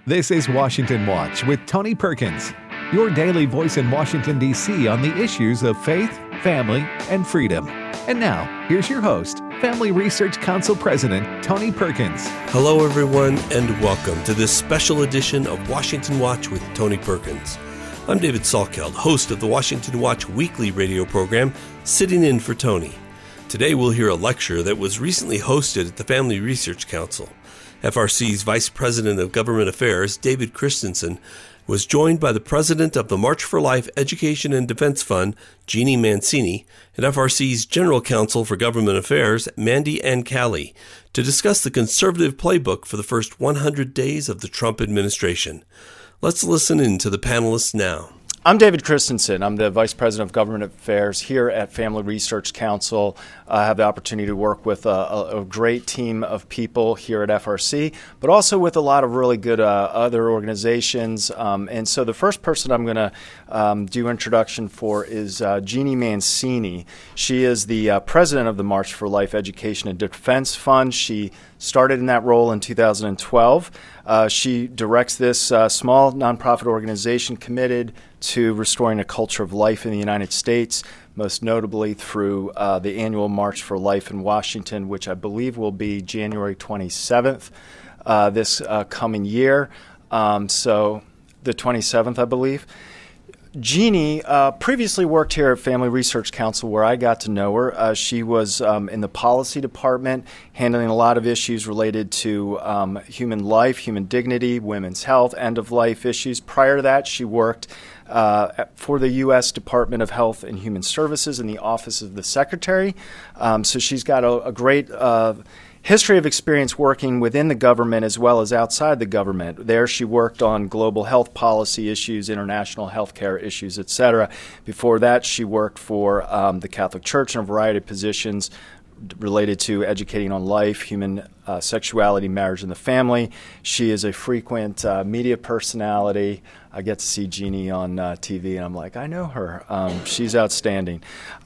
This is Washington Watch with Tony Perkins, your daily voice in Washington, D.C. on the issues of faith, family, and freedom. And now, here's your host, Family Research Council President Tony Perkins. Hello, everyone, and welcome to this special edition of Washington Watch with Tony Perkins. I'm David Salkeld, host of the Washington Watch weekly radio program, sitting in for Tony. Today, we'll hear a lecture that was recently hosted at the Family Research Council. FRC's Vice President of Government Affairs, David Christensen, was joined by the President of the March for Life Education and Defense Fund, Jeannie Mancini, and FRC's General Counsel for Government Affairs, Mandy Ancali, to discuss the conservative playbook for the first 100 days of the Trump administration. Let's listen in to the panelists now. I'm David Christensen. I'm the Vice President of Government Affairs here at Family Research Council. I have the opportunity to work with a great team of people here at FRC, but also with a lot of really good other organizations. And so the first person I'm going to do introduction for is Jeannie Mancini. She is the President of the March for Life Education and Defense Fund. She started in that role in 2012. She directs this small nonprofit organization committed to restoring a culture of life in the United States, most notably through the annual March for Life in Washington, which I believe will be January 27th this coming year. So the 27th, I believe. Jeannie previously worked here at Family Research Council, where I got to know her. She was in the policy department, handling a lot of issues related to human life, human dignity, women's health, end-of-life issues. Prior to that, she worked for the U.S. Department of Health and Human Services in the Office of the Secretary. So she's got a great history of experience working within the government as well as outside the government. There she worked on global health policy issues, international healthcare issues, etc. Before that, she worked for the Catholic Church in a variety of positions related to educating on life, human sexuality, marriage, and the family. She is a frequent media personality. I get to see Jeannie on TV, and I'm like, I know her. She's outstanding.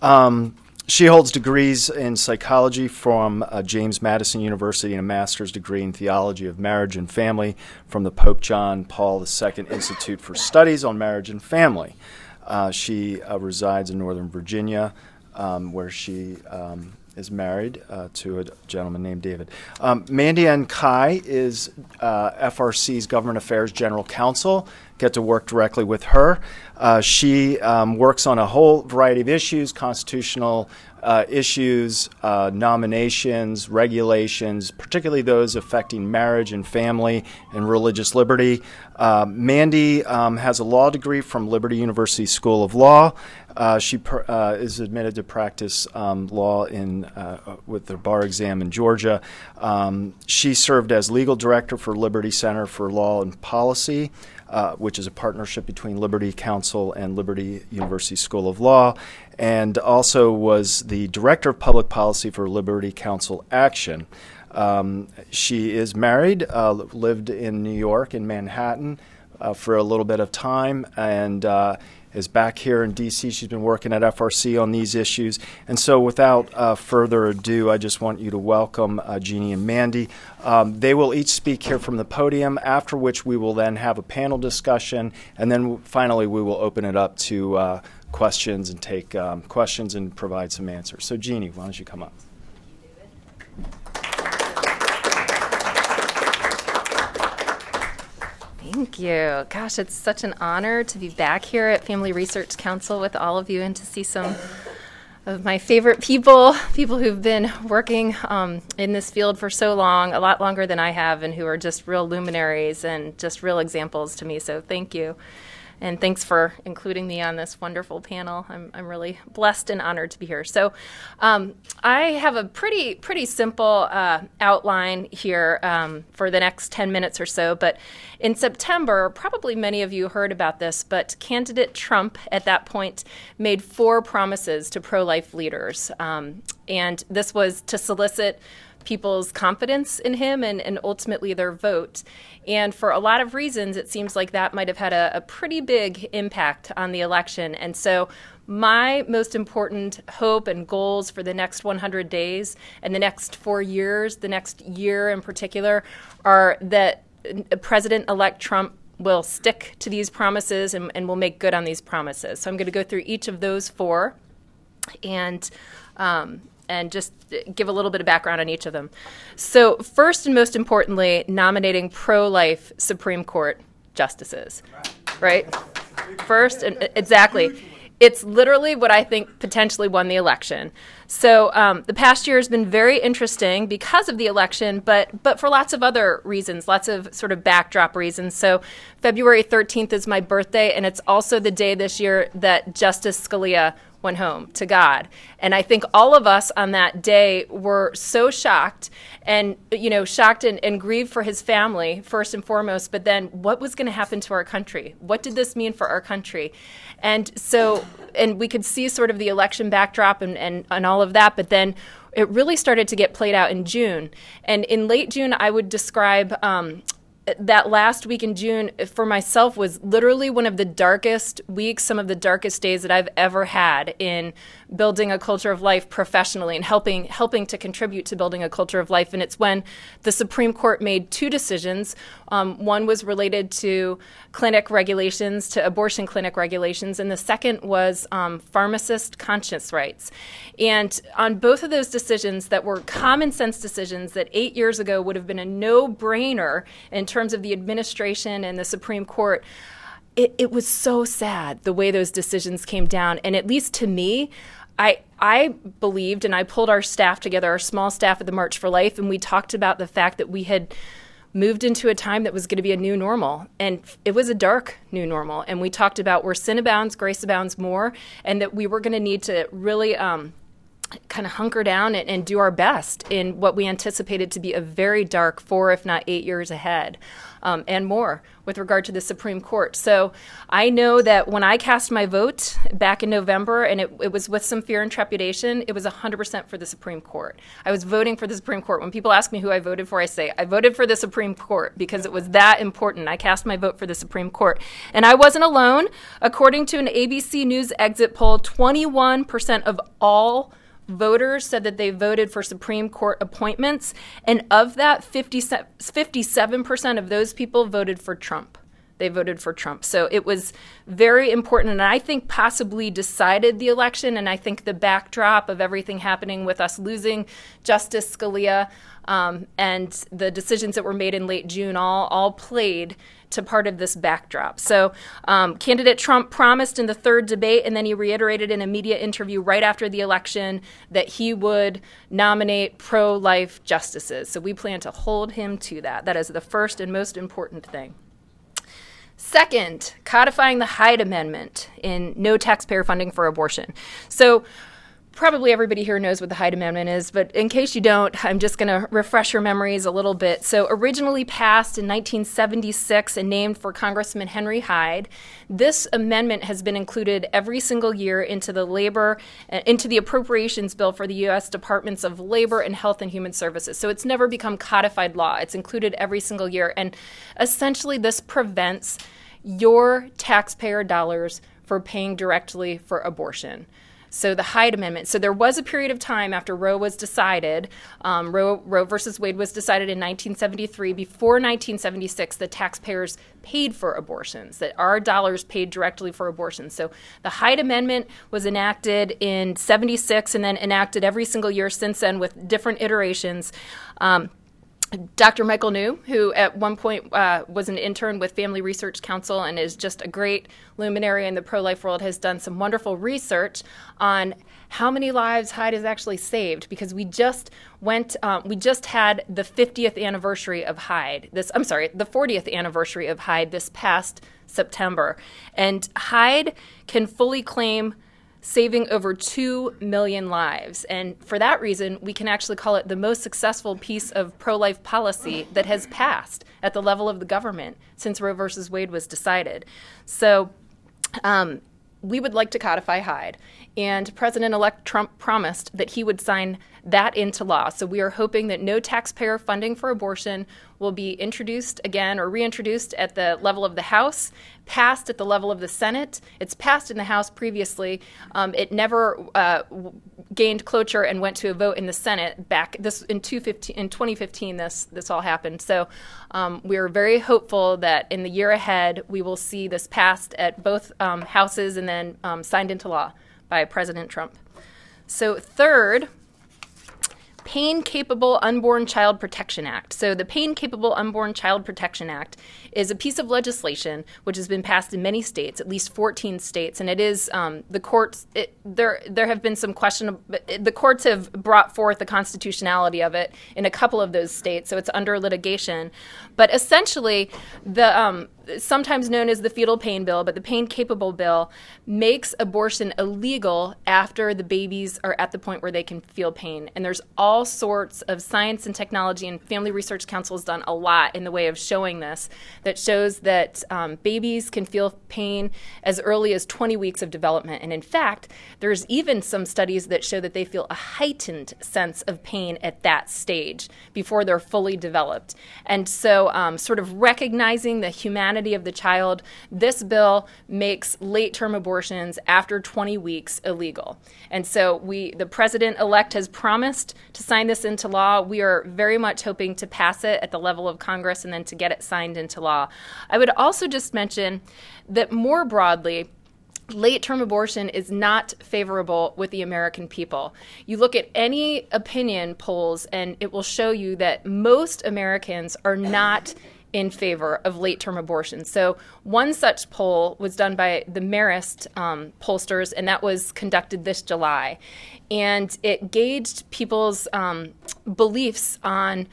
She holds degrees in psychology from James Madison University and a master's degree in theology of marriage and family from the Pope John Paul II Institute for Studies on Marriage and Family. She resides in Northern Virginia, where she is married to a gentleman named David. Mandy Ancali is FRC's Government Affairs General Counsel. Get to work directly with her. She works on a whole variety of issues, constitutional issues, nominations, regulations, particularly those affecting marriage and family and religious liberty. Mandy has a law degree from Liberty University School of Law. She is admitted to practice law with the bar exam in Georgia. She served as legal director for Liberty Center for Law and Policy, which is a partnership between Liberty Counsel and Liberty University School of Law, and also was the director of public policy for Liberty Counsel Action. She is married, lived in New York, in Manhattan, for a little bit of time, and is back here in D.C. She's been working at FRC on these issues. And so without further ado, I just want you to welcome Jeannie and Mandy. They will each speak here from the podium, after which we will then have a panel discussion, and then finally we will open it up to questions and take questions and provide some answers. So Jeannie, why don't you come up? Thank you. Gosh, it's such an honor to be back here at Family Research Council with all of you and to see some of my favorite people who've been working in this field for so long, a lot longer than I have, and who are just real luminaries and just real examples to me. So thank you. And thanks for including me on this wonderful panel. I'm really blessed and honored to be here. So I have a pretty simple outline here for the next 10 minutes or so. But in September, probably many of you heard about this, but candidate Trump at that point made 4 promises to pro-life leaders. And this was to solicit people's confidence in him and ultimately their vote. And for a lot of reasons, it seems like that might have had a pretty big impact on the election. And so my most important hope and goals for the next 100 days and the next 4 years, the next year in particular, are that President-elect Trump will stick to these promises and will make good on these promises. So I'm going to go through each of those 4 and just give a little bit of background on each of them. So first and most importantly, nominating pro-life Supreme Court justices, right? First, and exactly. It's literally what I think potentially won the election. So the past year has been very interesting because of the election, but for lots of other reasons, lots of sort of backdrop reasons. So February 13th is my birthday, and it's also the day this year that Justice Scalia went home to God. And I think all of us on that day were so shocked and grieved for his family, first and foremost, but then what was going to happen to our country? What did this mean for our country? And we could see sort of the election backdrop and all of that, but then it really started to get played out in June. And in late June, I would describe that last week in June for myself was literally one of the darkest weeks, some of the darkest days that I've ever had in building a culture of life professionally and helping to contribute to building a culture of life. And it's when the Supreme Court made 2 decisions. One was related to clinic regulations, to abortion clinic regulations, and the second was pharmacist conscience rights. And on both of those decisions that were common sense decisions that 8 years ago would have been a no-brainer in terms of the administration and the Supreme Court, it was so sad the way those decisions came down. And at least to me, I believed, and I pulled our staff together, our small staff at the March for Life, and we talked about the fact that we had moved into a time that was going to be a new normal. And it was a dark new normal. And we talked about where sin abounds, grace abounds more, and that we were going to need to really kind of hunker down and do our best in what we anticipated to be a very dark 4, if not 8 years ahead, and more with regard to the Supreme Court. So I know that when I cast my vote back in November, and it was with some fear and trepidation, it was 100% for the Supreme Court. I was voting for the Supreme Court. When people ask me who I voted for, I say, I voted for the Supreme Court because it was that important. I cast my vote for the Supreme Court. And I wasn't alone. According to an ABC News exit poll, 21% of all voters said that they voted for Supreme Court appointments, and of that, 57% of those people voted for Trump. They voted for Trump. So it was very important, and I think possibly decided the election, and I think the backdrop of everything happening with us losing Justice Scalia and the decisions that were made in late June all played to part of this backdrop. So candidate Trump promised in the third debate, and then he reiterated in a media interview right after the election that he would nominate pro-life justices. So we plan to hold him to that. That is the first and most important thing. Second, codifying the Hyde Amendment in no taxpayer funding for abortion. So probably everybody here knows what the Hyde Amendment is, but in case you don't, I'm just going to refresh your memories a little bit. So originally passed in 1976 and named for Congressman Henry Hyde, this amendment has been included every single year into the appropriations bill for the U.S. Departments of Labor and Health and Human Services. So it's never become codified law. It's included every single year. And essentially this prevents your taxpayer dollars for paying directly for abortion. So the Hyde Amendment. So there was a period of time after Roe was decided, Roe versus Wade was decided in 1973. Before 1976, the taxpayers paid for abortions, that our dollars paid directly for abortions. So the Hyde Amendment was enacted in 76 and then enacted every single year since then with different iterations. Dr. Michael New, who at one point was an intern with Family Research Council and is just a great luminary in the pro-life world, has done some wonderful research on how many lives Hyde has actually saved, because we just had the 50th anniversary of Hyde. The 40th anniversary of Hyde this past September, and Hyde can fully claim saving over 2 million lives. And for that reason, we can actually call it the most successful piece of pro-life policy that has passed at the level of the government since Roe versus Wade was decided. So we would like to codify Hyde. And President-elect Trump promised that he would sign that into law. So we are hoping that no taxpayer funding for abortion will be introduced again or reintroduced at the level of the House, passed at the level of the Senate. It's passed in the House previously. It never gained cloture and went to a vote in the Senate back in 2015. This all happened. So we're very hopeful that in the year ahead we will see this passed at both houses and then signed into law by President Trump. So third, Pain-Capable Unborn Child Protection Act. So the Pain-Capable Unborn Child Protection Act is a piece of legislation which has been passed in many states, at least 14 states, and it is the courts. There have been some question. The courts have brought forth the constitutionality of it in a couple of those states, so it's under litigation. But essentially, the sometimes known as the fetal pain bill, but the pain-capable bill makes abortion illegal after the babies are at the point where they can feel pain. And there's all sorts of science and technology, and Family Research Council has done a lot in the way of showing this, that shows that babies can feel pain as early as 20 weeks of development. And in fact, there's even some studies that show that they feel a heightened sense of pain at that stage before they're fully developed. And so sort of recognizing the humanity of the child, this bill makes late-term abortions after 20 weeks illegal. And so the president-elect has promised to sign this into law. We are very much hoping to pass it at the level of Congress and then to get it signed into law. I would also just mention that more broadly, late-term abortion is not favorable with the American people. You look at any opinion polls and it will show you that most Americans are not in favor of late-term abortion. So one such poll was done by the Marist pollsters, and that was conducted this July. And it gauged people's beliefs on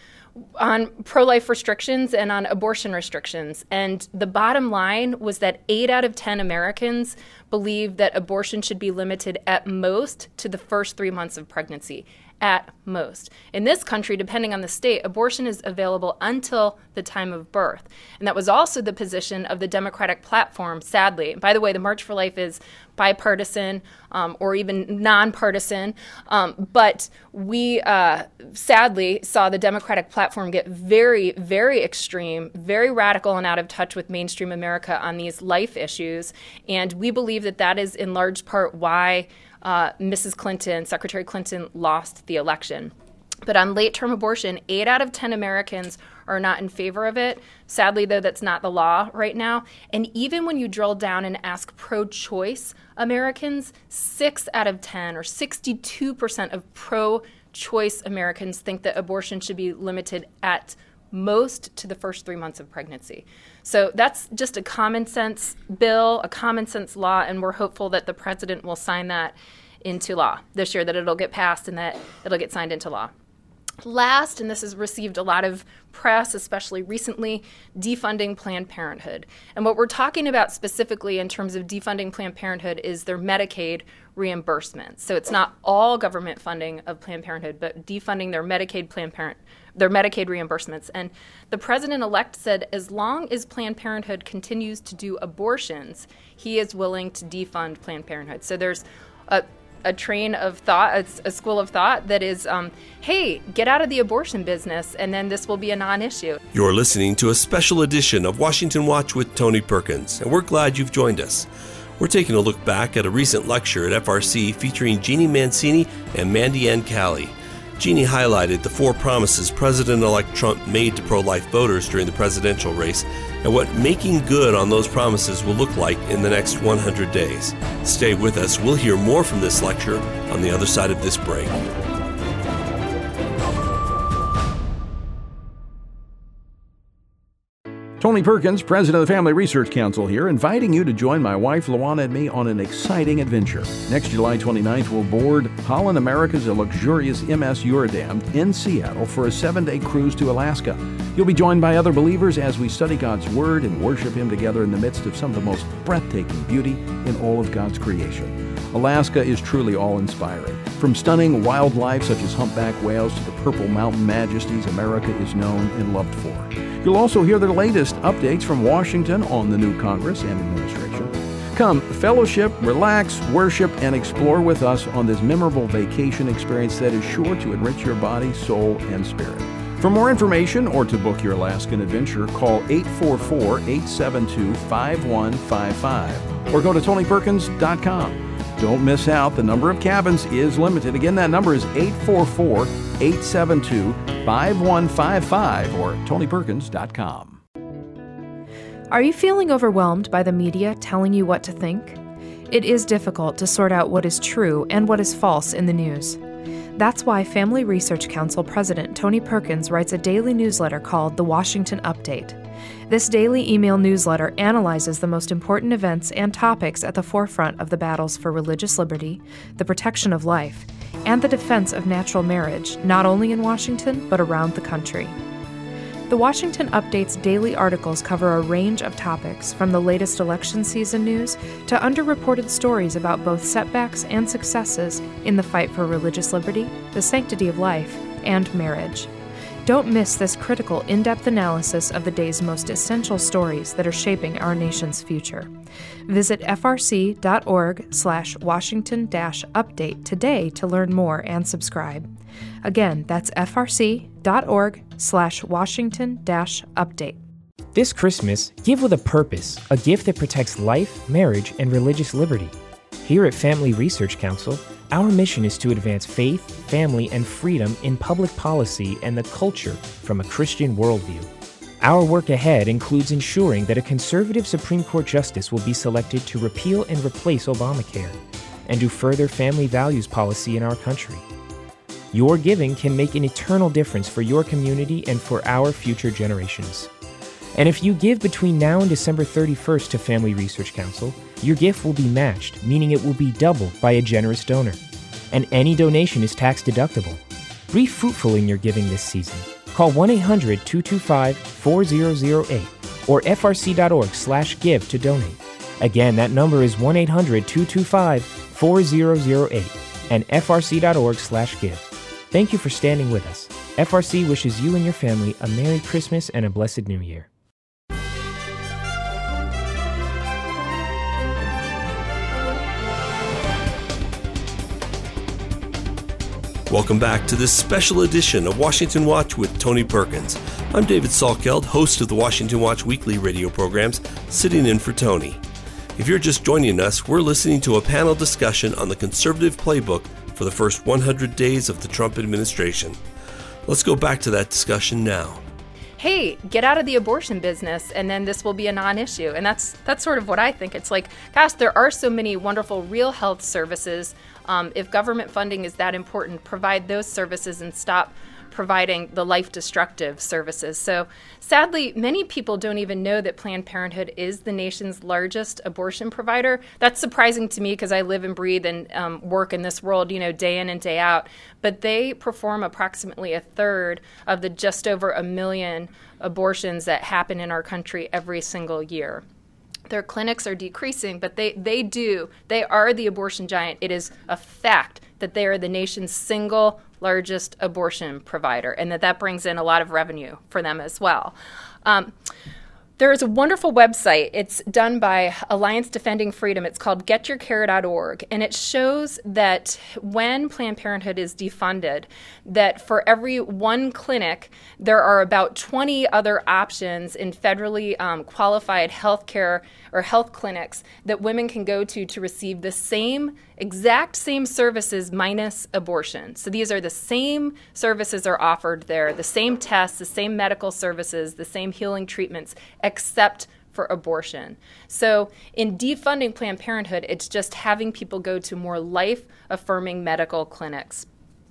pro-life restrictions and on abortion restrictions. And the bottom line was that 8 out of 10 Americans believe that abortion should be limited at most to the first 3 months of pregnancy. At most. In this country, depending on the state, abortion is available until the time of birth. And that was also the position of the Democratic platform, sadly. By the way, the March for Life is bipartisan or even nonpartisan, but we sadly saw the Democratic platform get very, very extreme, very radical and out of touch with mainstream America on these life issues. And we believe that that is in large part why Mrs. Clinton, Secretary Clinton, lost the election. But on late-term abortion, 8 out of 10 Americans are not in favor of it. Sadly, though, that's not the law right now. And even when you drill down and ask pro-choice Americans, 6 out of 10, or 62% of pro-choice Americans think that abortion should be limited at most to the first 3 months of pregnancy. So that's just a common sense bill, a common sense law, and we're hopeful that the president will sign that into law this year, that it'll get passed and that it'll get signed into law. Last, and this has received a lot of press, especially recently, defunding Planned Parenthood. And what we're talking about specifically in terms of defunding Planned Parenthood is their Medicaid reimbursements. So it's not all government funding of Planned Parenthood, but defunding their Medicaid reimbursements. And the president-elect said as long as Planned Parenthood continues to do abortions, he is willing to defund Planned Parenthood. So there's a train of thought, a school of thought that is, hey, get out of the abortion business, and then this will be a non-issue. You're listening to a special edition of Washington Watch with Tony Perkins, and we're glad you've joined us. We're taking a look back at a recent lecture at FRC featuring Jeannie Mancini and Mandy Ann Calley. Jeannie highlighted the 4 promises President-elect Trump made to pro-life voters during the presidential race and what making good on those promises will look like in the next 100 days. Stay with us. We'll hear more from this lecture on the other side of this break. Tony Perkins, president of the Family Research Council here, inviting you to join my wife, Luana, and me on an exciting adventure. Next July 29th, we'll board Holland America's luxurious MS Eurodam in Seattle for a 7-day cruise to Alaska. You'll be joined by other believers as we study God's Word and worship Him together in the midst of some of the most breathtaking beauty in all of God's creation. Alaska is truly awe-inspiring. From stunning wildlife such as humpback whales to the purple mountain majesties America is known and loved for. You'll also hear the latest updates from Washington on the new Congress and administration. Come, fellowship, relax, worship, and explore with us on this memorable vacation experience that is sure to enrich your body, soul, and spirit. For more information or to book your Alaskan adventure, call 844-872-5155 or go to TonyPerkins.com. Don't miss out. The number of cabins is limited. Again, that number is 844-872-5155 or TonyPerkins.com. Are you feeling overwhelmed by the media telling you what to think? It is difficult to sort out what is true and what is false in the news. That's why Family Research Council President Tony Perkins writes a daily newsletter called The Washington Update. This daily email newsletter analyzes the most important events and topics at the forefront of the battles for religious liberty, the protection of life, and the defense of natural marriage, not only in Washington, but around the country. The Washington Update's daily articles cover a range of topics, from the latest election season news to underreported stories about both setbacks and successes in the fight for religious liberty, the sanctity of life, and marriage. Don't miss this critical, in-depth analysis of the day's most essential stories that are shaping our nation's future. Visit frc.org/Washington-update today to learn more and subscribe. Again, that's frc.org/Washington-update. This Christmas, give with a purpose, a gift that protects life, marriage, and religious liberty. Here at Family Research Council, our mission is to advance faith, family, and freedom in public policy and the culture from a Christian worldview. Our work ahead includes ensuring that a conservative Supreme Court justice will be selected to repeal and replace Obamacare, and to further family values policy in our country. Your giving can make an eternal difference for your community and for our future generations. And if you give between now and December 31st to Family Research Council, your gift will be matched, meaning it will be doubled by a generous donor. And any donation is tax deductible. Be fruitful in your giving this season. Call 1-800-225-4008 or frc.org/give to donate. Again, that number is 1-800-225-4008 and frc.org/give. Thank you for standing with us. FRC wishes you and your family a Merry Christmas and a blessed New Year. Welcome back to this special edition of Washington Watch with Tony Perkins. I'm David Salkeld, host of the Washington Watch weekly radio programs, sitting in for Tony. If you're just joining us, we're listening to a panel discussion on the conservative playbook for the first 100 days of the Trump administration. Let's go back to that discussion now. Hey, get out of the abortion business, and then this will be a non-issue. And that's sort of what I think. It's like, gosh, there are so many wonderful real health services. If government funding is that important, provide those services and stop providing the life-destructive services. So sadly, many people don't even know that Planned Parenthood is the nation's largest abortion provider. That's surprising to me because I live and breathe and work in this world, day in and day out. But they perform approximately a third of the just over 1 million abortions that happen in our country every single year. Their clinics are decreasing, but they are the abortion giant. It is a fact that they are the nation's single largest abortion provider, and that brings in a lot of revenue for them as well. There is a wonderful website. It's done by Alliance Defending Freedom. It's called getyourcare.org, and it shows that when Planned Parenthood is defunded, that for every one clinic, there are about 20 other options in federally qualified healthcare or health clinics that women can go to receive the exact same services minus abortion. So these are the same services are offered there, the same tests, the same medical services, the same healing treatments, except for abortion. So in defunding Planned Parenthood, it's just having people go to more life-affirming medical clinics.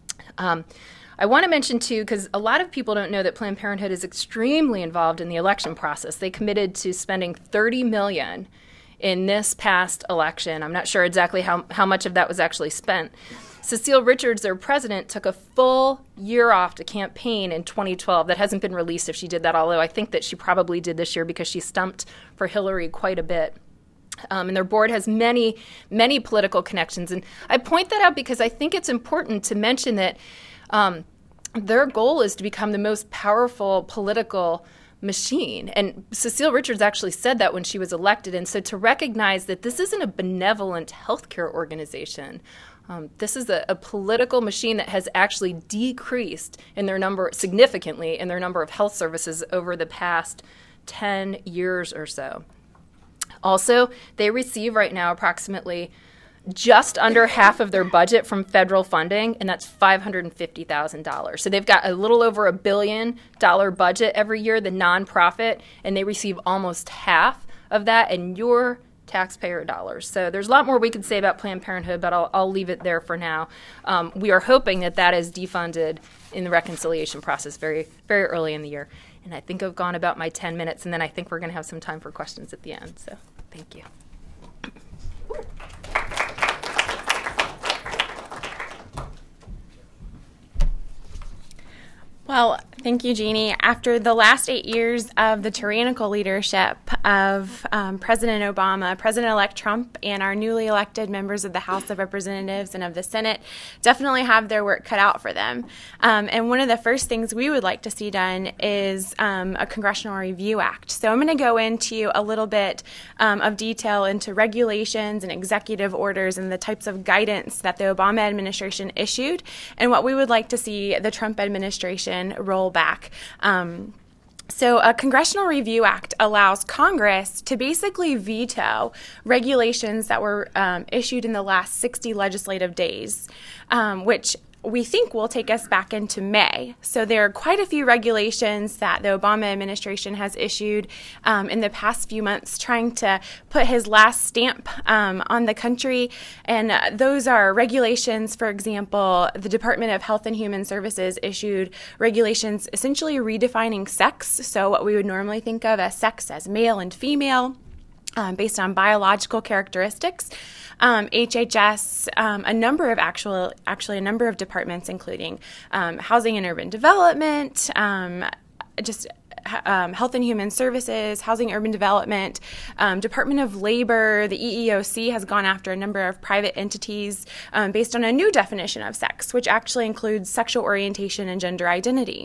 I want to mention, too, because a lot of people don't know that Planned Parenthood is extremely involved in the election process. They committed to spending $30 million in this past election. I'm not sure exactly how much of that was actually spent. Cecile Richards, their president, took a full year off to campaign in 2012. That hasn't been released if she did that, although I think that she probably did this year because she stumped for Hillary quite a bit. And their board has many, many political connections. And I point that out because I think it's important to mention that their goal is to become the most powerful political machine. And Cecile Richards actually said that when she was elected. And so to recognize that this isn't a benevolent healthcare organization, this is a political machine that has actually decreased in their number significantly in their number of health services over the past 10 years or so. Also, they receive right now approximately just under half of their budget from federal funding, and that's $550,000. So they've got a little over $1 billion budget every year, the nonprofit, and they receive almost half of that in your taxpayer dollars. So there's a lot more we could say about Planned Parenthood, but I'll leave it there for now. We are hoping that is defunded in the reconciliation process very, very early in the year. And I think I've gone about my 10 minutes, and then I think we're going to have some time for questions at the end. So thank you. Well, thank you, Jeannie. After the last 8 years of the tyrannical leadership of President Obama, President-elect Trump, and our newly elected members of the House of Representatives and of the Senate definitely have their work cut out for them. And one of the first things we would like to see done is a Congressional Review Act. So I'm going to go into a little bit of detail into regulations and executive orders and the types of guidance that the Obama administration issued and what we would like to see the Trump administration roll back. So a Congressional Review Act allows Congress to basically veto regulations that were issued in the last 60 legislative days, which we think will take us back into May. So there are quite a few regulations that the Obama administration has issued in the past few months trying to put his last stamp on the country. And those are regulations, for example, the Department of Health and Human Services issued regulations essentially redefining sex. So what we would normally think of as sex as male and female, based on biological characteristics. HHS, a number of departments, including Housing and Urban Development, Health and Human Services, Housing, Urban Development, Department of Labor, the EEOC has gone after a number of private entities based on a new definition of sex, which actually includes sexual orientation and gender identity.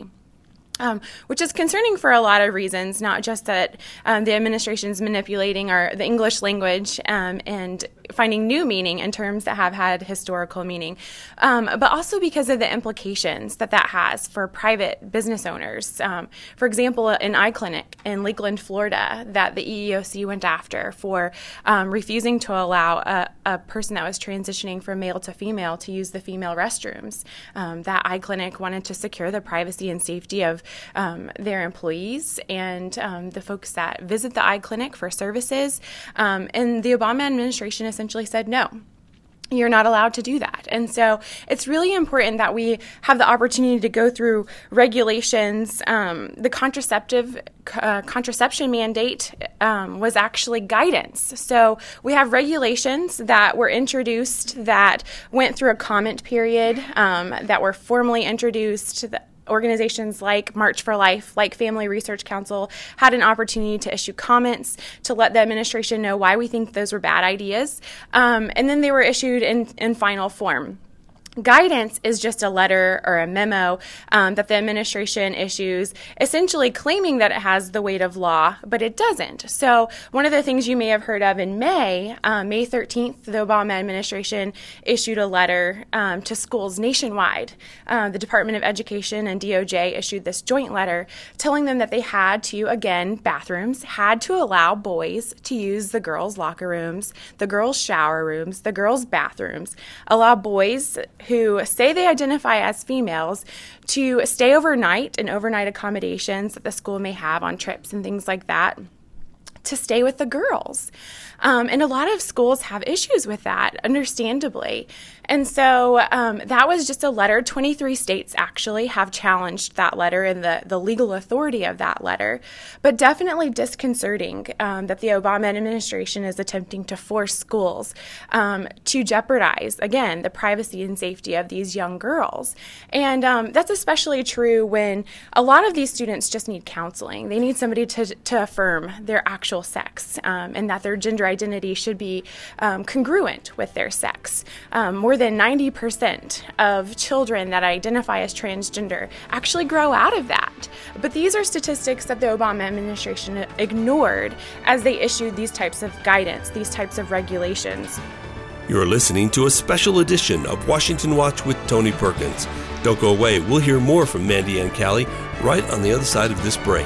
Which is concerning for a lot of reasons, not just that the administration's manipulating the English language and finding new meaning in terms that have had historical meaning, but also because of the implications that has for private business owners. For example, an eye clinic in Lakeland, Florida, that the EEOC went after for refusing to allow a person that was transitioning from male to female to use the female restrooms. That eye clinic wanted to secure the privacy and safety of their employees and the folks that visit the eye clinic for services. And the Obama administration essentially said, no, you're not allowed to do that. And so it's really important that we have the opportunity to go through regulations. The contraception mandate was actually guidance. So we have regulations that were introduced that went through a comment period, that were formally introduced. Organizations like March for Life, like Family Research Council, had an opportunity to issue comments to let the administration know why we think those were bad ideas. And then they were issued in final form. Guidance is just a letter or a memo that the administration issues, essentially claiming that it has the weight of law, but it doesn't. So one of the things you may have heard of in May 13th, the Obama administration issued a letter to schools nationwide. The Department of Education and DOJ issued this joint letter telling them that they had to, again, bathrooms, had to allow boys to use the girls' locker rooms, the girls' shower rooms, the girls' bathrooms, allow boys who say they identify as females to stay overnight in overnight accommodations that the school may have on trips and things like that, to stay with the girls. And a lot of schools have issues with that, understandably. And so that was just a letter. 23 states actually have challenged that letter and the legal authority of that letter, but definitely disconcerting that the Obama administration is attempting to force schools to jeopardize, again, the privacy and safety of these young girls. And that's especially true when a lot of these students just need counseling. They need somebody to affirm their actual actual sex, and that their gender identity should be congruent with their sex. More than 90% of children that identify as transgender actually grow out of that. But these are statistics that the Obama administration ignored as they issued these types of guidance, these types of regulations. You're listening to a special edition of Washington Watch with Tony Perkins. Don't go away. We'll hear more from Mandy Ann Callie right on the other side of this break.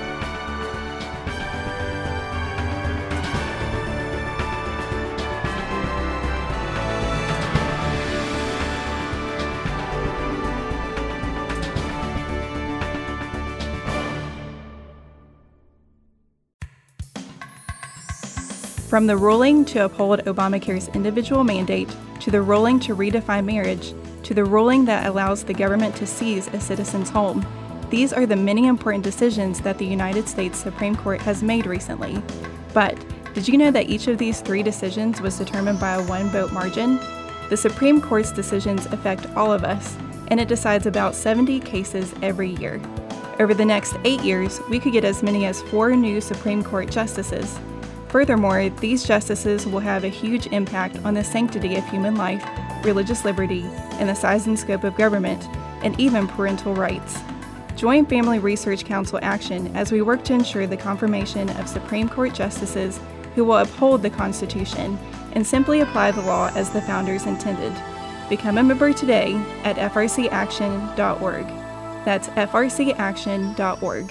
From the ruling to uphold Obamacare's individual mandate, to the ruling to redefine marriage, to the ruling that allows the government to seize a citizen's home, these are the many important decisions that the United States Supreme Court has made recently. But did you know that each of these 3 decisions was determined by a 1-vote margin? The Supreme Court's decisions affect all of us, and it decides about 70 cases every year. Over the next 8 years, we could get as many as 4 new Supreme Court justices. Furthermore, these justices will have a huge impact on the sanctity of human life, religious liberty, and the size and scope of government, and even parental rights. Join Family Research Council Action as we work to ensure the confirmation of Supreme Court justices who will uphold the Constitution and simply apply the law as the founders intended. Become a member today at frcaction.org. That's frcaction.org.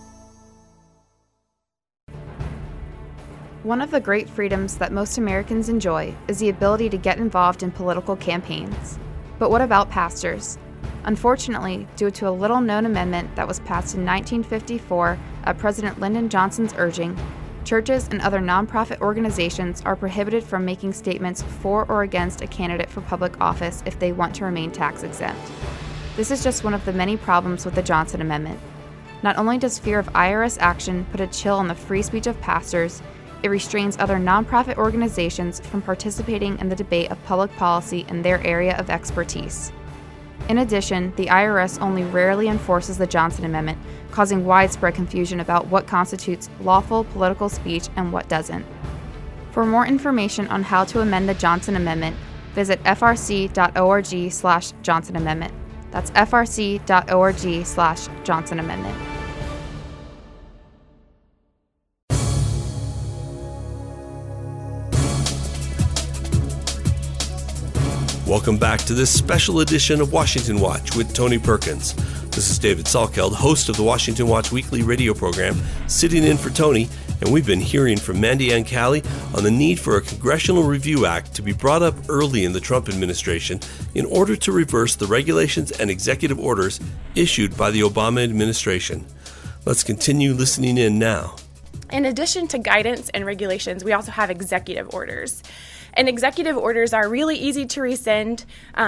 One of the great freedoms that most Americans enjoy is the ability to get involved in political campaigns. But what about pastors? Unfortunately, due to a little-known amendment that was passed in 1954 at President Lyndon Johnson's urging, churches and other nonprofit organizations are prohibited from making statements for or against a candidate for public office if they want to remain tax-exempt. This is just one of the many problems with the Johnson Amendment. Not only does fear of IRS action put a chill on the free speech of pastors, it restrains other nonprofit organizations from participating in the debate of public policy in their area of expertise. In addition, the IRS only rarely enforces the Johnson Amendment, causing widespread confusion about what constitutes lawful political speech and what doesn't. For more information on how to amend the Johnson Amendment, visit frc.org/Johnson Amendment. That's frc.org/Johnson Amendment. Welcome back to this special edition of Washington Watch with Tony Perkins. This is David Salkeld, host of the Washington Watch weekly radio program, sitting in for Tony, and we've been hearing from Mandy Ann Callie on the need for a Congressional Review Act to be brought up early in the Trump administration in order to reverse the regulations and executive orders issued by the Obama administration. Let's continue listening in now. In addition to guidance and regulations, we also have executive orders. And executive orders are really easy to rescind,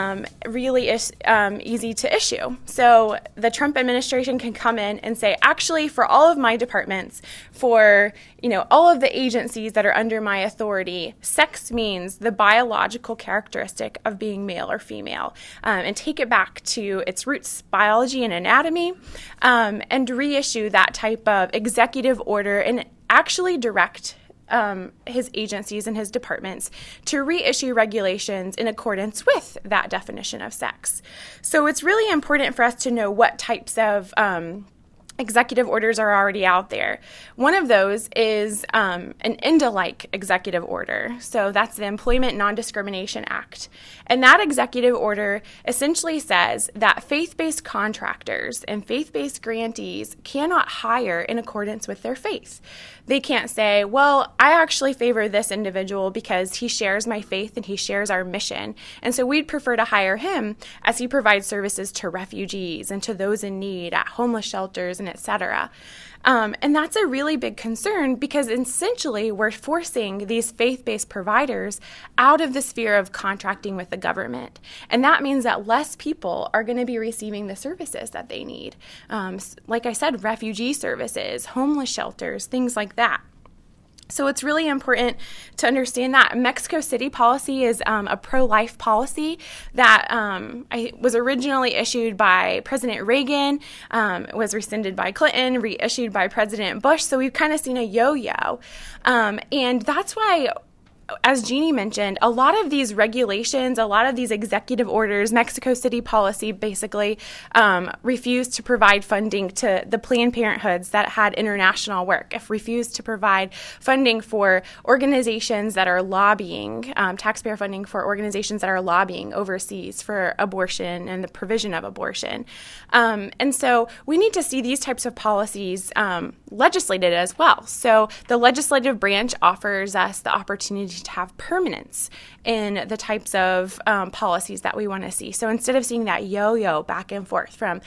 easy to issue. So the Trump administration can come in and say, actually, for all of my departments, for all of the agencies that are under my authority, sex means the biological characteristic of being male or female, and take it back to its roots, biology and anatomy, and reissue that type of executive order and actually direct his agencies and his departments to reissue regulations in accordance with that definition of sex. So it's really important for us to know what types of executive orders are already out there. One of those is an INDA-like executive order. So that's the Employment Non-Discrimination Act. And that executive order essentially says that faith-based contractors and faith-based grantees cannot hire in accordance with their faith. They can't say, well, I actually favor this individual because he shares my faith and he shares our mission. And so we'd prefer to hire him as he provides services to refugees and to those in need at homeless shelters and et cetera. And that's a really big concern because essentially we're forcing these faith-based providers out of the sphere of contracting with the government. And that means that less people are going to be receiving the services that they need. Like I said, refugee services, homeless shelters, things like that. So it's really important to understand that Mexico City policy is a pro-life policy that was originally issued by President Reagan, was rescinded by Clinton, reissued by President Bush. So we've kind of seen a yo-yo. And that's why, as Jeannie mentioned, a lot of these regulations, a lot of these executive orders, Mexico City policy basically refused to provide funding to the Planned Parenthoods that had international work, refused to provide funding for organizations that are lobbying, taxpayer funding for organizations that are lobbying overseas for abortion and the provision of abortion. And so we need to see these types of policies legislated as well. So the legislative branch offers us the opportunity to have permanence in the types of policies that we want to see. So instead of seeing that yo-yo back and forth from,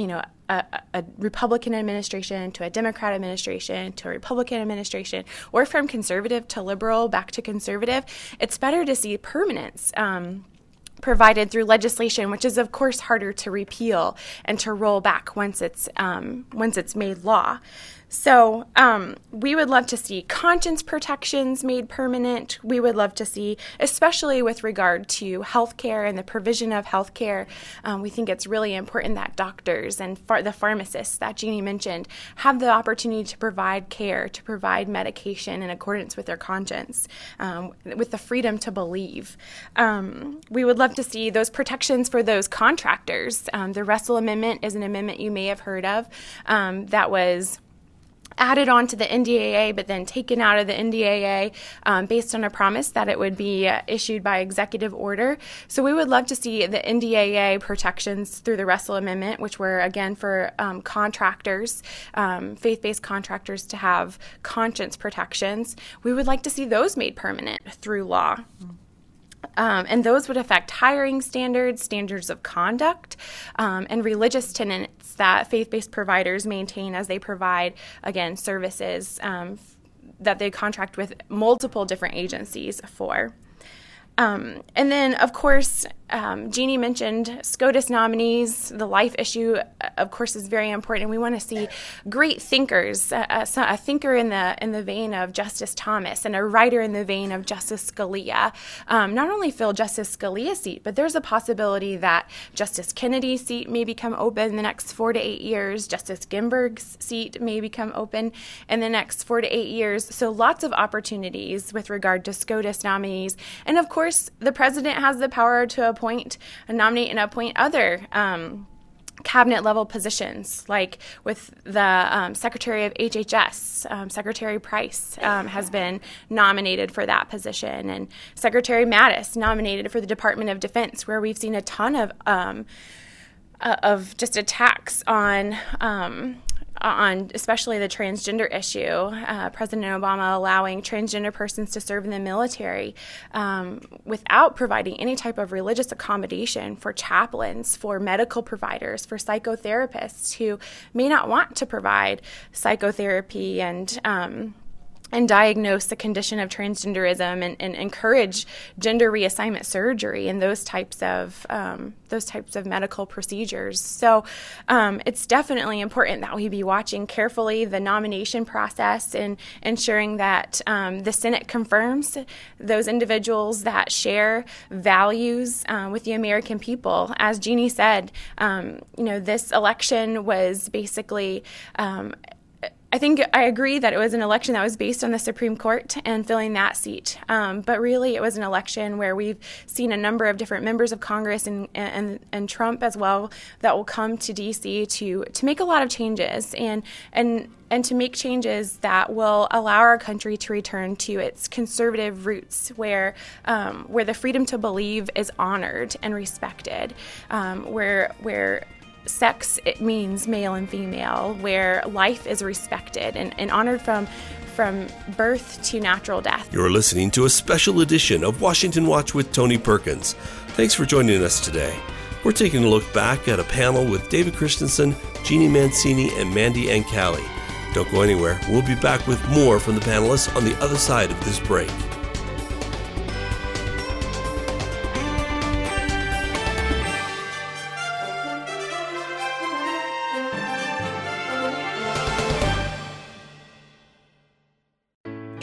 a Republican administration to a Democrat administration to a Republican administration, or from conservative to liberal back to conservative, it's better to see permanence provided through legislation, which is of course harder to repeal and to roll back once it's made law. So we would love to see conscience protections made permanent. We would love to see, especially with regard to healthcare and the provision of healthcare, we think it's really important that doctors and the pharmacists that Jeannie mentioned have the opportunity to provide care, to provide medication in accordance with their conscience, with the freedom to believe. We would love to see those protections for those contractors. The Russell Amendment is an amendment you may have heard of that was added on to the NDAA, but then taken out of the NDAA based on a promise that it would be issued by executive order. So we would love to see the NDAA protections through the Russell Amendment, which were, again, for contractors, faith-based contractors to have conscience protections. We would like to see those made permanent through law. And those would affect hiring standards, standards of conduct, and religious tenets that faith-based providers maintain as they provide, again, services that they contract with multiple different agencies for. And then, of course, Jeannie mentioned SCOTUS nominees. The life issue, of course, is very important. We want to see great thinkers, a thinker in the vein of Justice Thomas and a writer in the vein of Justice Scalia. Not only fill Justice Scalia's seat, but there's a possibility that Justice Kennedy's seat may become open in the next 4 to 8 years. Justice Ginsburg's seat may become open in the next 4 to 8 years. So lots of opportunities with regard to SCOTUS nominees. And, of course, the president has the power to nominate and appoint other cabinet level positions, like with the Secretary of HHS. Secretary Price has been nominated for that position, and Secretary Mattis nominated for the Department of Defense, where we've seen a ton of just attacks on especially the transgender issue. President Obama allowing transgender persons to serve in the military without providing any type of religious accommodation for chaplains, for medical providers, for psychotherapists who may not want to provide psychotherapy and diagnose the condition of transgenderism and encourage gender reassignment surgery and those types of medical procedures. So it's definitely important that we be watching carefully the nomination process and ensuring that the Senate confirms those individuals that share values with the American people. As Jeannie said, this election was basically I think I agree that it was an election that was based on the Supreme Court and filling that seat. But really, it was an election where we've seen a number of different members of Congress and Trump as well that will come to D.C. to make a lot of changes and to make changes that will allow our country to return to its conservative roots, where the freedom to believe is honored and respected, where sex, it means male and female, where life is respected and honored from birth to natural death. You're listening to a special edition of Washington Watch with Tony Perkins. Thanks for joining us today. We're taking a look back at a panel with David Christensen, Jeannie Mancini, and Mandy Ancali. Don't go anywhere. We'll be back with more from the panelists on the other side of this break.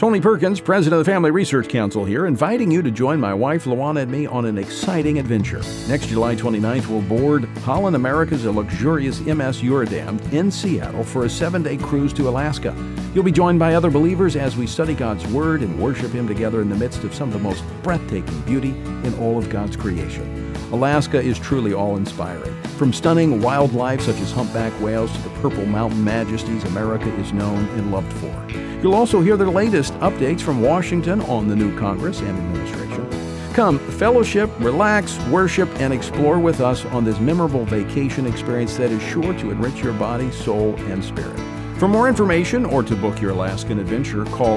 Tony Perkins, president of the Family Research Council here, inviting you to join my wife, Luana, and me on an exciting adventure. Next July 29th, we'll board Holland America's luxurious MS Eurodam in Seattle for a 7-day cruise to Alaska. You'll be joined by other believers as we study God's Word and worship Him together in the midst of some of the most breathtaking beauty in all of God's creation. Alaska is truly awe-inspiring. From stunning wildlife such as humpback whales to the purple mountain majesties America is known and loved for. You'll also hear the latest updates from Washington on the new Congress and administration. Come, fellowship, relax, worship, and explore with us on this memorable vacation experience that is sure to enrich your body, soul, and spirit. For more information or to book your Alaskan adventure, call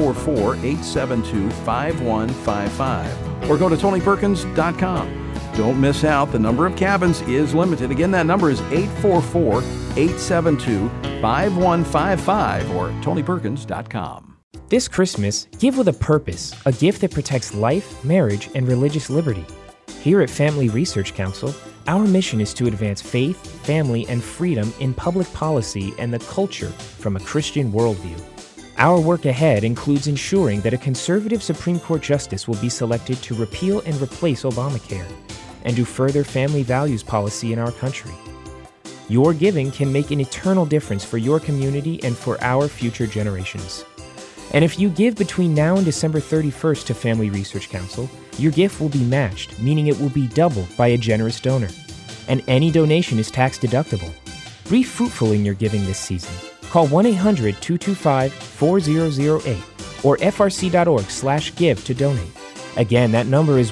844-872-5155 or go to TonyPerkins.com. Don't miss out. The number of cabins is limited. Again, that number is 844-872-5155 or TonyPerkins.com. This Christmas, give with a purpose, a gift that protects life, marriage, and religious liberty. Here at Family Research Council, our mission is to advance faith, family, and freedom in public policy and the culture from a Christian worldview. Our work ahead includes ensuring that a conservative Supreme Court justice will be selected to repeal and replace Obamacare and to further family values policy in our country. Your giving can make an eternal difference for your community and for our future generations. And if you give between now and December 31st to Family Research Council, your gift will be matched, meaning it will be doubled by a generous donor. And any donation is tax deductible. Be fruitful in your giving this season. Call 1-800-225-4008 or frc.org/give to donate. Again, that number is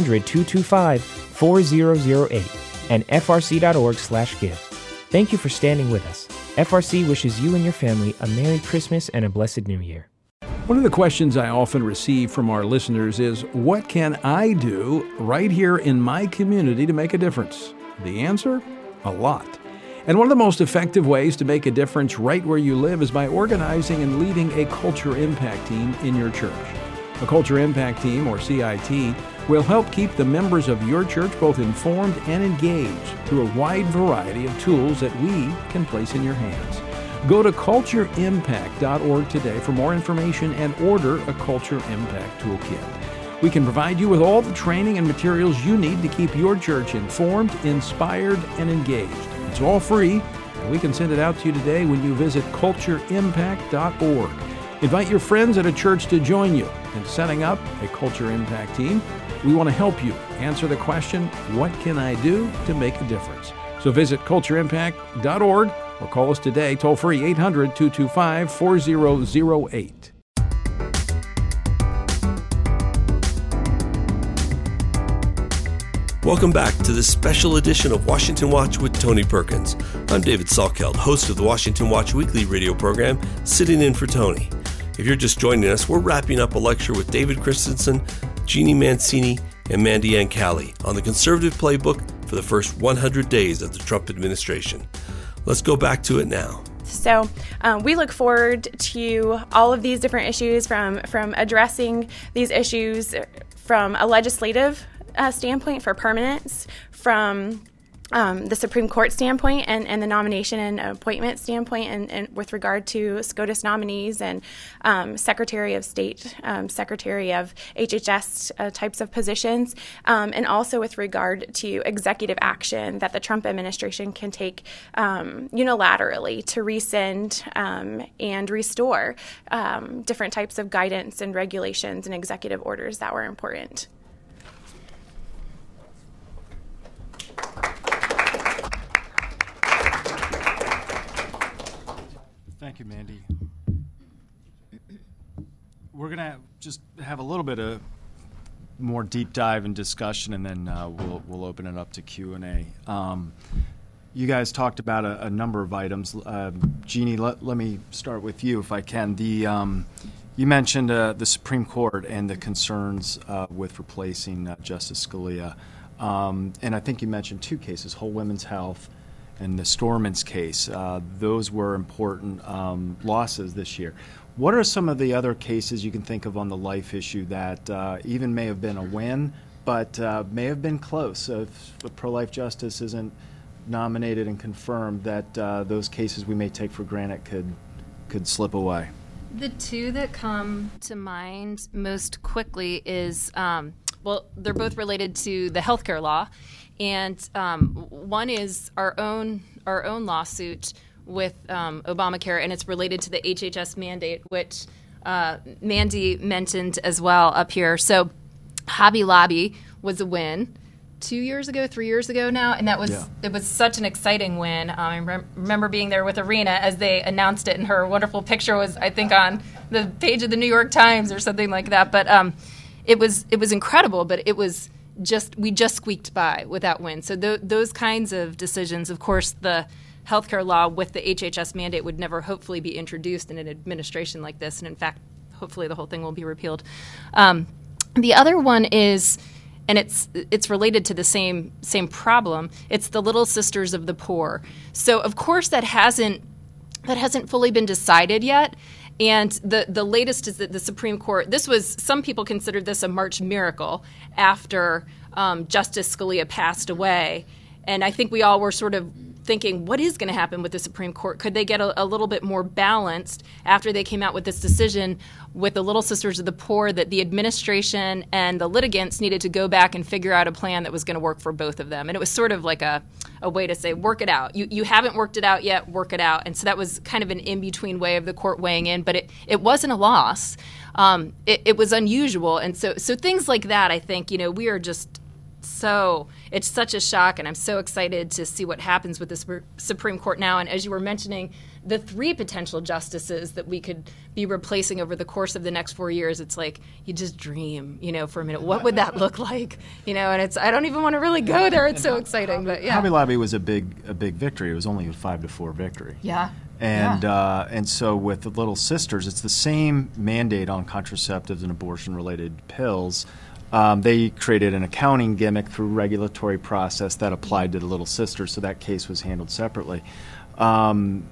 1-800-225-4008 and frc.org/give. Thank you for standing with us. FRC wishes you and your family a Merry Christmas and a blessed New Year. One of the questions I often receive from our listeners is, what can I do right here in my community to make a difference? The answer? A lot. And one of the most effective ways to make a difference right where you live is by organizing and leading a Culture Impact Team in your church. A Culture Impact Team, or CIT, will help keep the members of your church both informed and engaged through a wide variety of tools that we can place in your hands. Go to cultureimpact.org today for more information and order a Culture Impact Toolkit. We can provide you with all the training and materials you need to keep your church informed, inspired, and engaged. It's all free, and we can send it out to you today when you visit cultureimpact.org. Invite your friends at a church to join you in setting up a Culture Impact Team. We want to help you answer the question, what can I do to make a difference? So visit cultureimpact.org or call us today, toll free 800-225-4008. Welcome back to this special edition of Washington Watch with Tony Perkins. I'm David Salkeld, host of the Washington Watch weekly radio program, sitting in for Tony. If you're just joining us, we're wrapping up a lecture with David Christensen, Jeannie Mancini, and Mandy Ann Calley on the conservative playbook for the first 100 days of the Trump administration. Let's go back to it now. So we look forward to all of these different issues, from addressing these issues from a legislative standpoint for permanence, from the Supreme Court standpoint and the nomination and appointment standpoint, and with regard to SCOTUS nominees and Secretary of State, Secretary of HHS types of positions, and also with regard to executive action that the Trump administration can take unilaterally to rescind and restore different types of guidance and regulations and executive orders that were important. Thank you, Mandy. We're going to just have a little bit of more deep dive and discussion, and then we'll open it up to Q&A. You guys talked about a number of items. Jeannie, let me start with you, if I can. You mentioned the Supreme Court and the concerns with replacing Justice Scalia. And I think you mentioned two cases, Whole Women's Health and the Stormins case. Those were important losses this year. What are some of the other cases you can think of on the life issue that even may have been a win, but may have been close? So if pro-life justice isn't nominated and confirmed, that those cases we may take for granted could slip away? The two that come to mind most quickly is, they're both related to the healthcare law, and one is our own lawsuit with Obamacare, and it's related to the HHS mandate, which Mandy mentioned as well up here. So Hobby Lobby was a win 3 years ago now, and it was such an exciting win. I remember being there with Arena as they announced it, and her wonderful picture was, I think, on the page of the New York Times or something like that. But it was incredible, but we just squeaked by with that win. So those kinds of decisions, of course, the healthcare law with the HHS mandate would never hopefully be introduced in an administration like this, and in fact, hopefully the whole thing will be repealed. The other one is, and it's related to the same problem. It's the Little Sisters of the Poor. So of course that hasn't fully been decided yet. And the latest is that the Supreme Court, some people considered this a March miracle after Justice Scalia passed away. And I think we all were sort of thinking, what is going to happen with the Supreme Court? Could they get a little bit more balanced after they came out with this decision with the Little Sisters of the Poor, that the administration and the litigants needed to go back and figure out a plan that was going to work for both of them? And it was sort of like a way to say, work it out. You haven't worked it out yet, work it out. And so that was kind of an in-between way of the court weighing in, but it wasn't a loss. It was unusual. And so things like that, I think, we are just it's such a shock, and I'm so excited to see what happens with the Supreme Court now. And as you were mentioning, the 3 potential justices that we could be replacing over the course of the next 4 years, it's like you just dream, for a minute. What would that look like? And I don't even want to really go there. It's so exciting. But yeah, Hobby Lobby was a big victory. It was only a 5-4 victory. Yeah. And so with the Little Sisters, it's the same mandate on contraceptives and abortion-related pills. They created an accounting gimmick through regulatory process that applied to the Little Sisters, so that case was handled separately. Whole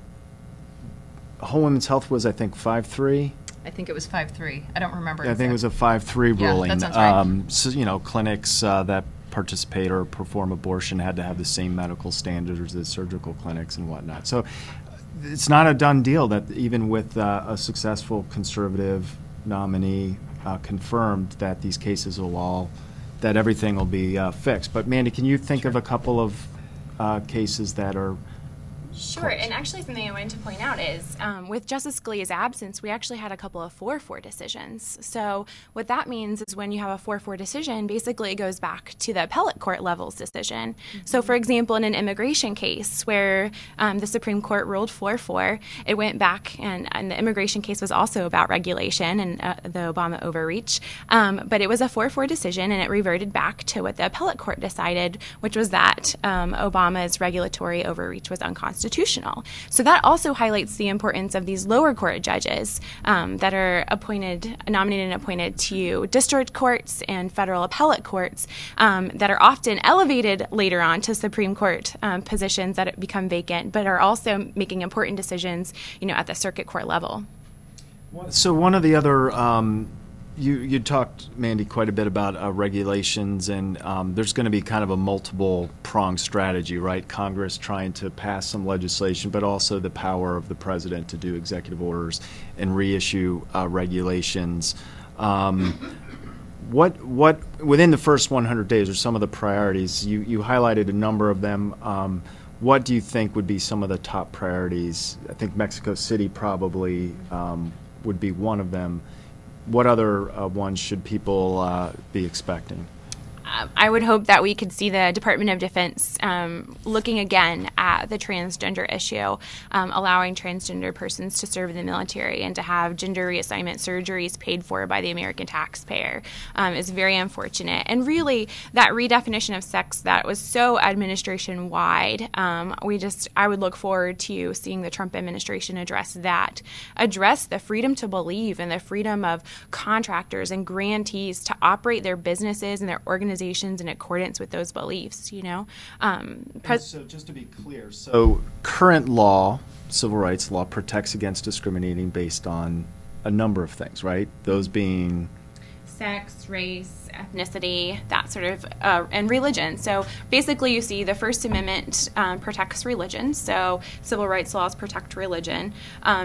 Women's Health was, I think, 5-3. I think it was 5-3. I don't remember. I think it was a 5-3 ruling. Yeah, that sounds right. So, clinics that participate or perform abortion had to have the same medical standards as surgical clinics and whatnot. So it's not a done deal that even with a successful conservative nominee confirmed that these cases that everything will be fixed. But Mandy, can you think of a couple of cases that are Sure, and actually something I wanted to point out is with Justice Scalia's absence, we actually had a couple of 4-4 decisions. So what that means is when you have a 4-4 decision, basically it goes back to the appellate court level's decision. Mm-hmm. So for example, in an immigration case where the Supreme Court ruled 4-4, it went back, and the immigration case was also about regulation and the Obama overreach, but it was a 4-4 decision, and it reverted back to what the appellate court decided, which was that Obama's regulatory overreach was unconstitutional. So that also highlights the importance of these lower court judges that are nominated and appointed to district courts and federal appellate courts that are often elevated later on to Supreme Court positions that become vacant, but are also making important decisions, at the circuit court level. So one of the other You talked, Mandy, quite a bit about regulations, and there's going to be kind of a multiple-pronged strategy, right? Congress trying to pass some legislation, but also the power of the president to do executive orders and reissue regulations. What within the first 100 days are some of the priorities? You highlighted a number of them. What do you think would be some of the top priorities? I think Mexico City probably would be one of them. What other ones should people be expecting? I would hope that we could see the Department of Defense looking again at the transgender issue, allowing transgender persons to serve in the military and to have gender reassignment surgeries paid for by the American taxpayer is very unfortunate. And really, that redefinition of sex that was so administration-wide, I would look forward to seeing the Trump administration address the freedom to believe and the freedom of contractors and grantees to operate their businesses and their organizations in accordance with those beliefs, So just to be clear, so current law, civil rights law, protects against discriminating based on a number of things, right? Those being sex, race, ethnicity, that sort of, and religion. So basically you see the First Amendment protects religion, so civil rights laws protect religion.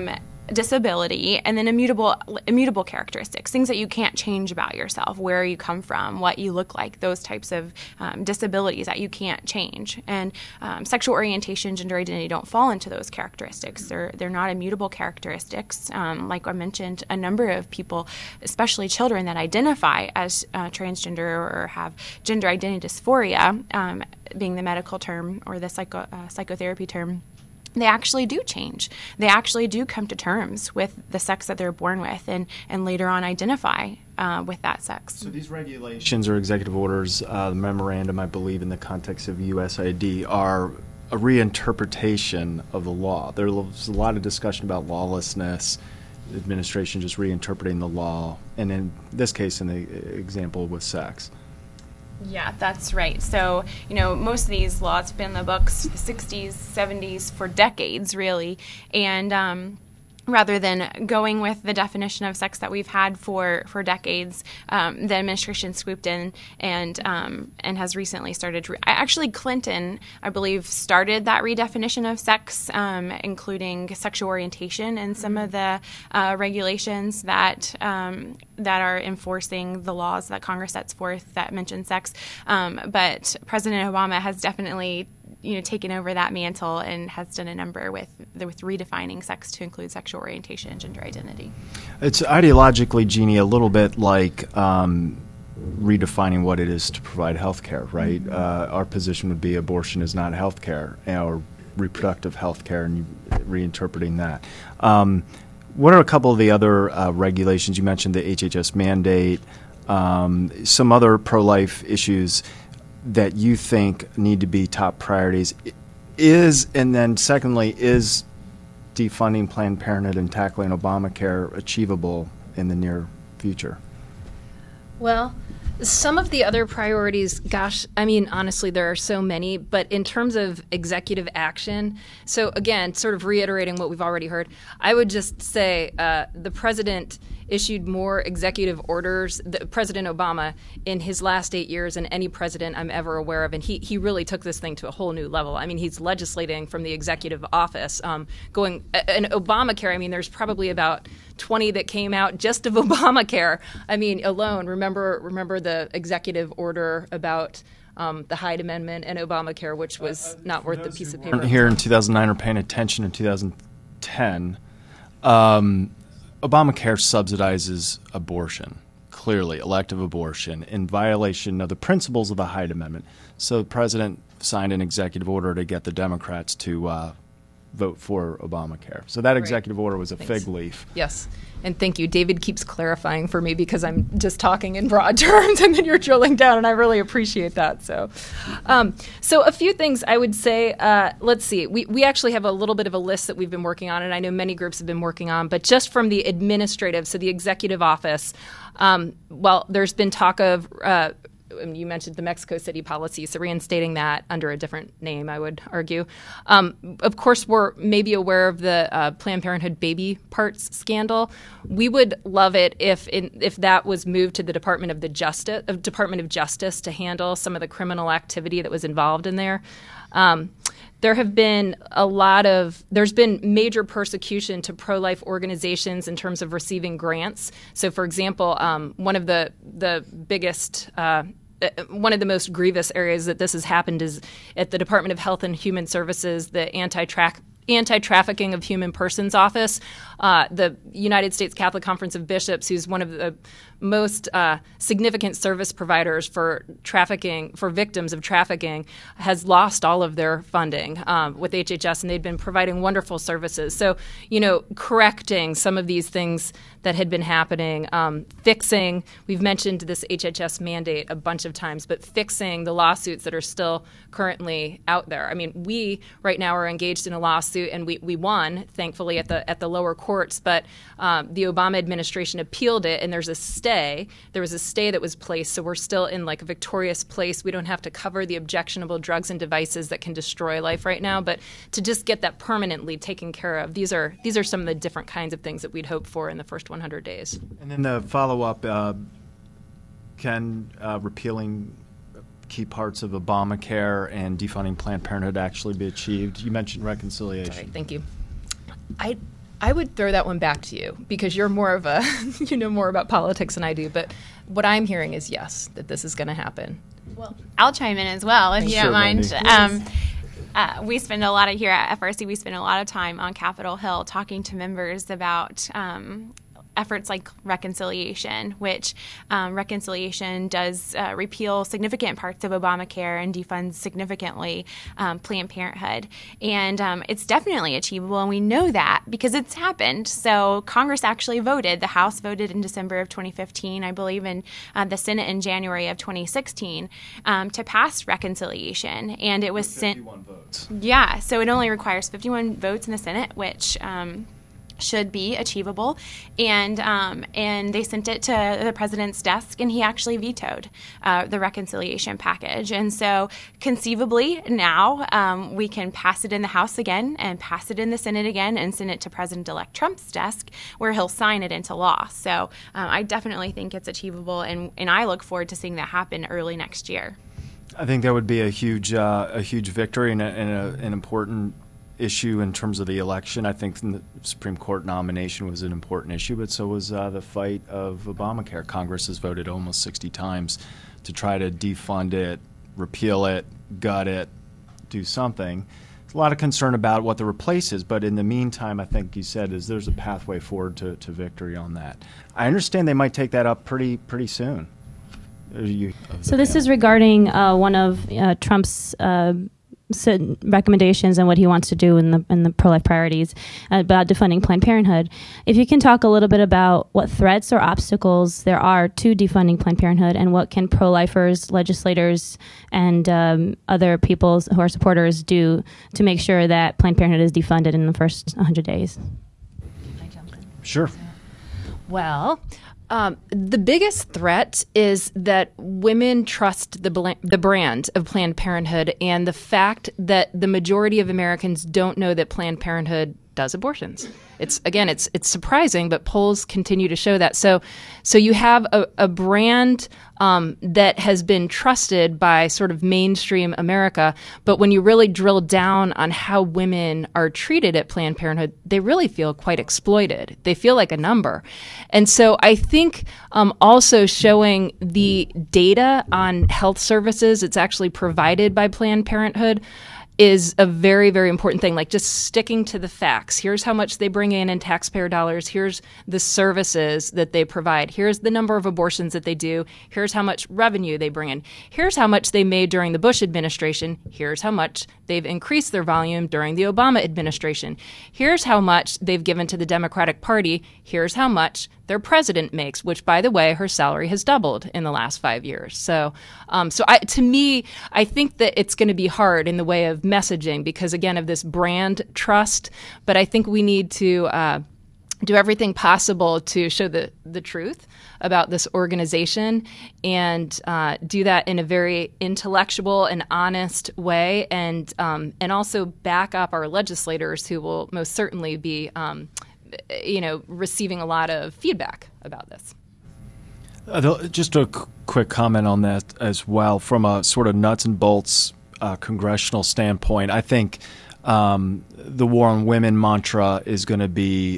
disability, and then immutable characteristics, things that you can't change about yourself, where you come from, what you look like, those types of disabilities that you can't change. And sexual orientation, gender identity don't fall into those characteristics. They're not immutable characteristics. Like I mentioned, a number of people, especially children that identify as transgender or have gender identity dysphoria, being the medical term or the psychotherapy term, they actually do change. They actually do come to terms with the sex that they're born with and later on identify with that sex. So these regulations or executive orders, the memorandum, I believe, in the context of USAID, are a reinterpretation of the law. There's a lot of discussion about lawlessness, the administration just reinterpreting the law, and in this case, in the example with sex. Yeah, that's right. So, most of these laws have been in the books, the 60s, 70s, for decades, really. And rather than going with the definition of sex that we've had for decades, the administration swooped in and has recently started. Actually, Clinton, I believe, started that redefinition of sex, including sexual orientation and some of the regulations that are enforcing the laws that Congress sets forth that mention sex. But President Obama has definitely taken over that mantle and has done a number with redefining sex to include sexual orientation and gender identity. It's ideologically, Jeannie, a little bit like redefining what it is to provide health care, right? Mm-hmm. Our position would be abortion is not health care, or reproductive health care, and reinterpreting that. What are a couple of the other regulations? You mentioned the HHS mandate, some other pro-life issues that you think need to be top priorities and then secondly, is defunding Planned Parenthood and tackling Obamacare achievable in the near future? Well, some of the other priorities, honestly, there are so many, but in terms of executive action, so again, sort of reiterating what we've already heard, I would just say the president issued more executive orders, President Obama, in his last 8 years than any president I'm ever aware of. And he really took this thing to a whole new level. I mean, he's legislating from the executive office, going an Obamacare. There's probably about 20 that came out just of Obamacare. Alone. Remember the executive order about the Hyde Amendment and Obamacare, which was not worth the piece of paper. Here in 2009 or paying attention in 2010, Obamacare subsidizes abortion, clearly, elective abortion, in violation of the principles of the Hyde Amendment. So the president signed an executive order to get the Democrats to vote for Obamacare. So that executive order was a fig leaf. Yes. And thank you. David keeps clarifying for me because I'm just talking in broad terms and then you're drilling down, and I really appreciate that. So a few things I would say. Let's see. We actually have a little bit of a list that we've been working on, and I know many groups have been working on, but just from the administrative, so the executive office, there's been talk of you mentioned the Mexico City policy, so reinstating that under a different name, I would argue. Of course, we're maybe aware of the Planned Parenthood baby parts scandal. We would love it if that was moved to the Department of Justice to handle some of the criminal activity that was involved in there. There's been major persecution to pro-life organizations in terms of receiving grants. So, for example, one of the biggest one of the most grievous areas that this has happened is at the Department of Health and Human Services, the Anti-Trafficking of Human Persons Office. The United States Catholic Conference of Bishops, who's one of the most significant service providers for victims of trafficking, has lost all of their funding with HHS, and they'd been providing wonderful services. So, correcting some of these things that had been happening, fixing, we've mentioned this HHS mandate a bunch of times, but fixing the lawsuits that are still currently out there. We right now are engaged in a lawsuit, and we won, thankfully, at the lower courts, but the Obama administration appealed it, and there was a stay that was placed, so we're still in a victorious place. We don't have to cover the objectionable drugs and devices that can destroy life right now, but to just get that permanently taken care of. These are some of the different kinds of things that we'd hope for in the first 100 days. And then the follow-up, can repealing key parts of Obamacare and defunding Planned Parenthood actually be achieved? You mentioned reconciliation. All right, thank you. I would throw that one back to you because you're more of a, you know more about politics than I do. But what I'm hearing is yes, that this is going to happen. Well, I'll chime in as well, if you don't mind. We spend a lot here at FRC, we spend a lot of time on Capitol Hill talking to members about efforts like reconciliation, which reconciliation does repeal significant parts of Obamacare and defunds significantly Planned Parenthood. And it's definitely achievable, and we know that because it's happened. So Congress actually voted. The House voted in December of 2015, I believe, and the Senate in January of 2016 to pass reconciliation. And it was sent. 51 votes. Yeah, so it only requires 51 votes in the Senate, which should be achievable, and they sent it to the president's desk, and he actually vetoed the reconciliation package. And so conceivably now we can pass it in the House again and pass it in the Senate again and send it to President-elect Trump's desk where he'll sign it into law. So I definitely think it's achievable, and I look forward to seeing that happen early next year. I think that would be a huge victory and an important issue in terms of the election. I think the Supreme Court nomination was an important issue, but so was the fight of Obamacare. Congress has voted almost 60 times to try to defund it, repeal it, gut it, do something. There's a lot of concern about what the replace is, but in the meantime, I think you said there's a pathway forward to victory on that. I understand they might take that up pretty soon. So this is regarding one of Trump's recommendations and what he wants to do in the pro-life priorities about defunding Planned Parenthood. If you can talk a little bit about what threats or obstacles there are to defunding Planned Parenthood, and what can pro-lifers, legislators, and other people who are supporters do to make sure that Planned Parenthood is defunded in the first 100 days. Sure. Well, the biggest threat is that women trust the brand of Planned Parenthood, and the fact that the majority of Americans don't know that Planned Parenthood does abortions. It's surprising, but polls continue to show that. So you have a brand that has been trusted by sort of mainstream America, but when you really drill down on how women are treated at Planned Parenthood, they really feel quite exploited. They feel like a number. And so I think also showing the data on health services it's actually provided by Planned Parenthood is a very, very important thing. Like just sticking to the facts. Here's how much they bring in taxpayer dollars. Here's the services that they provide. Here's the number of abortions that they do. Here's how much revenue they bring in. Here's how much they made during the Bush administration. Here's how much they've increased their volume during the Obama administration. Here's how much they've given to the Democratic Party. Here's how much their president makes, which, by the way, her salary has doubled in the last 5 years. So to me, I think that it's going to be hard in the way of messaging because, again, of this brand trust. But I think we need to do everything possible to show the truth about this organization and do that in a very intellectual and honest way, and also back up our legislators who will most certainly be receiving a lot of feedback about this. Just a quick comment on that as well, from a sort of nuts and bolts congressional standpoint. I think the war on women mantra is going to be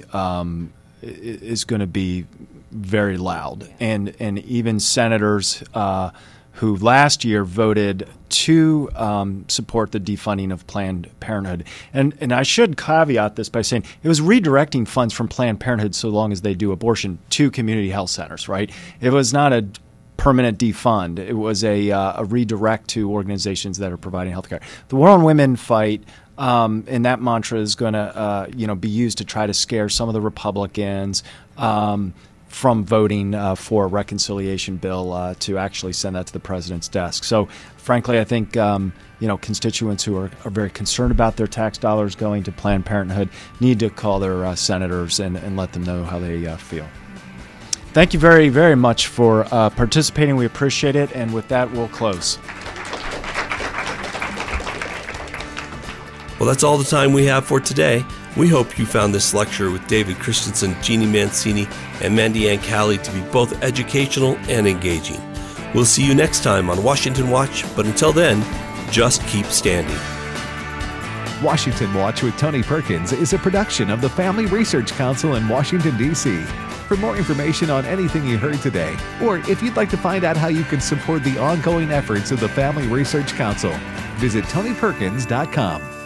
very loud, and even senators who last year voted to support the defunding of Planned Parenthood. And I should caveat this by saying it was redirecting funds from Planned Parenthood, so long as they do abortion, to community health centers, right? It was not a permanent defund. It was a redirect to organizations that are providing health care. The war on women fight, and that mantra is going to be used to try to scare some of the Republicans from voting for a reconciliation bill to actually send that to the president's desk. So, frankly, I think constituents who are very concerned about their tax dollars going to Planned Parenthood need to call their senators and let them know how they feel. Thank you very, very much for participating. We appreciate it. And with that, we'll close. Well, that's all the time we have for today. We hope you found this lecture with David Christensen, Jeannie Mancini, and Mandy Ann Calley to be both educational and engaging. We'll see you next time on Washington Watch, but until then, just keep standing. Washington Watch with Tony Perkins is a production of the Family Research Council in Washington, D.C. For more information on anything you heard today, or if you'd like to find out how you can support the ongoing efforts of the Family Research Council, visit TonyPerkins.com.